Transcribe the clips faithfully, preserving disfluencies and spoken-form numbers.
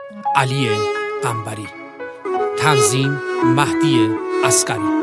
علی قنبری. تنظیم مهدی عسکری.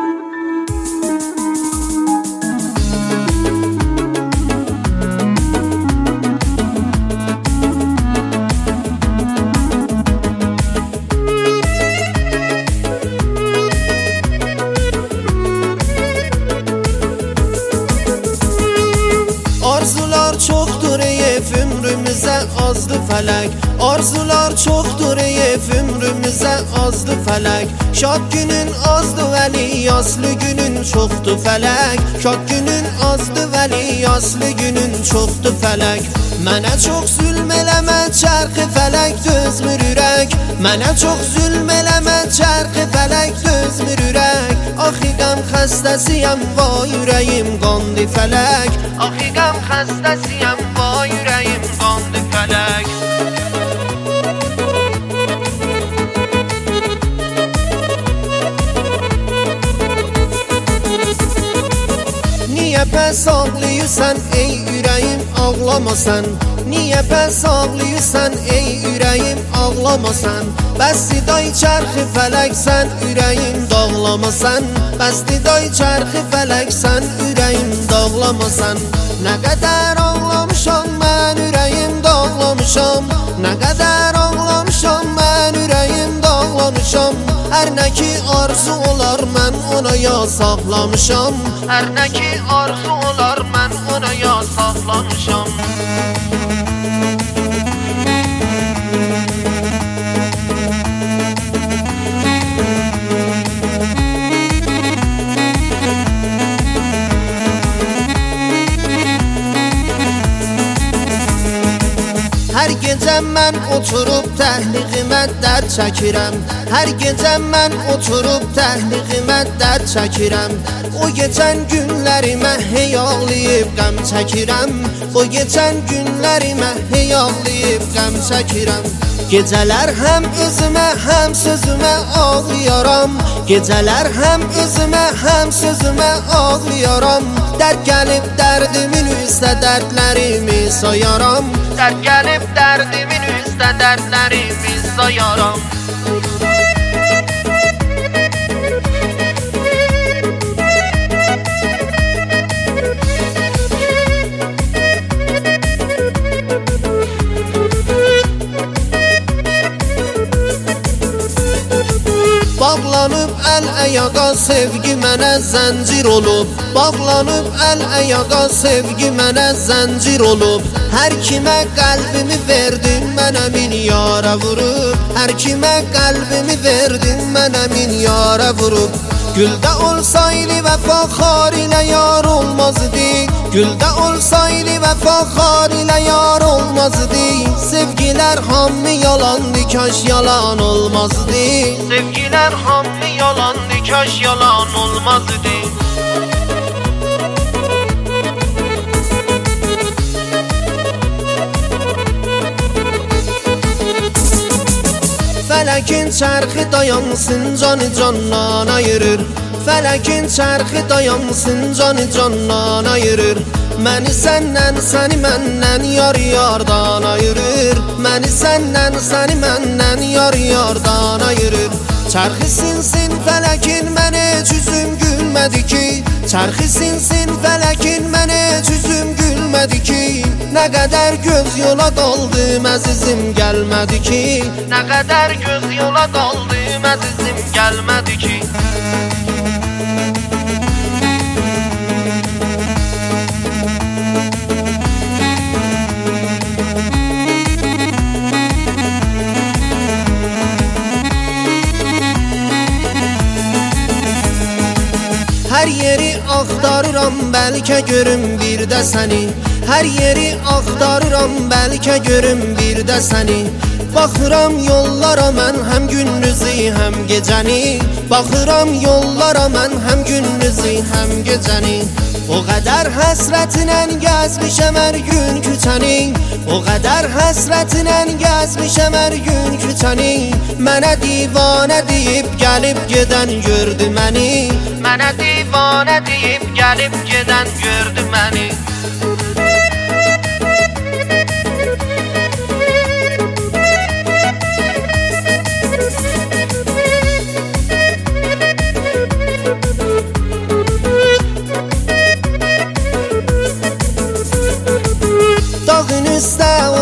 Arzular çoxdur ey ömrümüzə azdı fələk. Arzular çoxdur ey ömrümüzə azdı fələk. Şad günün azdı vəli yaslı günün çoxdu fələk. Şad günün azdı vəli yaslı günün çoxdu fələk. Mənə çox zülm eləmə çərxi fələk dözmür ürək. Mənə çox zülm eləmə çərxi fələk dözmür ürək. Axı qəm xəstəsiyəm vay ürəyim qandı fələk. Axı qəm xəstəsiyəm vay ürəyim qandı fələk. Niyə pəs ağlıyırsan ey ürəyim ağlamasan? Niyə pəs ağlıyırsan ey ürəyim ağlamasan? Bəsdi day çərxi fələk sən ürəyim dağlamasan. Bəsdi day çərxi fələk sən ürəyim dağlamasan. Nə qədər ağlamışam mən ürəyim dağlamışam. Nə qədər ağlamışam mən ürəyim dağlamışam. Hər nə ki arzu olar mən ona yaz saxlamışam. Hər nə ki arzu olar mən ona yaz saxlamışam. Hər gecə mən oturub təhliğimə dərd çəkirəm. Hər gecə mən oturub təhliğimə dərd çəkirəm. O geçən günlərimə hey ağlayıb qəm çəkirəm. O geçən günlərimə hey ağlayıb qəm çəkirəm. Gecələr həm özümə həm sözümə ağlayaram. Gecələr həm özümə həm sözümə ağlayaram. Dərd gəlib dərdimin üstə dərdlərimi sayaram. Dərd gəlib dərdimin üstə dərdlərimi sayaram. Bağlanıb əl əyağa sevgi mənə zəncir olub. Bağlanıb əl əyağa sevgi mənə zəncir olub. Hər kimə qəlbimi verdim mənə min yara vurub. Hər kimə qəlbimi verdim mənə min yara vurub. Güldə olsaydı vəfa xar ilə yar olmazdı. Güldə olsaydı vəfa xar ilə yar olmazdı. Sevgilər hamı yalandı kaş yalan olmazdı. Sevgilər hamı yalandı kaş yalan olmazdı. Fələkin çərxi dayansın canı candan ayırır. Fələkin çərxi dayansın canı candan ayırır. Məni səndən, səni məndən yar yardan ayırır. Məni səndən, səni məndən yar yardan ayırır. Çərxi sinsin fələkin mənə cüzüm gülmədi ki. Çərxi sinsin fələkin mənə cüzüm gülmədi ki. Nə qədər göz yola daldım əzizim gəlmədi ki. Nə qədər göz yola daldım əzizim gəlmədi ki. Hər yeri axtarıram bəlkə görüm bir də səni. Hər yeri axtarıram bəlkə görüm bir də səni. Baxıram yollara mən həm gündüzü həm gecəni. Baxıram yollara mən həm gündüzü həm gecəni. O qədər həsrətinlə gəzmişəm hər gün küçəni. O qədər həsrətinlə gəzmişəm hər gün küçəni. Mənə divanə deyib gəlib gedən gördü məni. Mənə divanə deyib gəlib gedən gördü məni.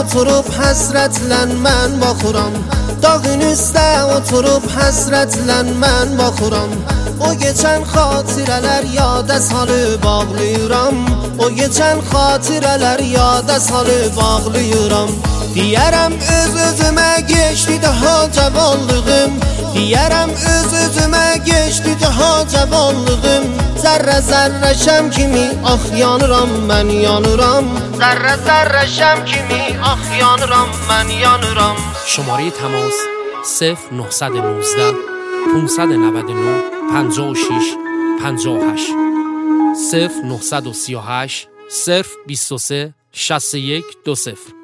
oturup həsrətlə mən baxıram. Dağın üstə oturup həsrətlə mən baxıram. O geçən xatirələr yada salıb ağlayıram. O geçən xatirələr yada salıb ağlayıram. Deyərəm öz özümə geçdi daha cavanlığım. Deyərəm öz özümə geçdi daha cavanlığım. Zərrə zərrə şəm kimi ax yanıram mən yanıram. Zərrə zərrə şəm kimi ax yanıram mən yanıram. شماره تماس صفر نه یک نه پانصد و نود و نه پنجاه و شش پنجاه و هشت صفر نه سه هشت صفر بیست و سه شصت و یک دو صفر.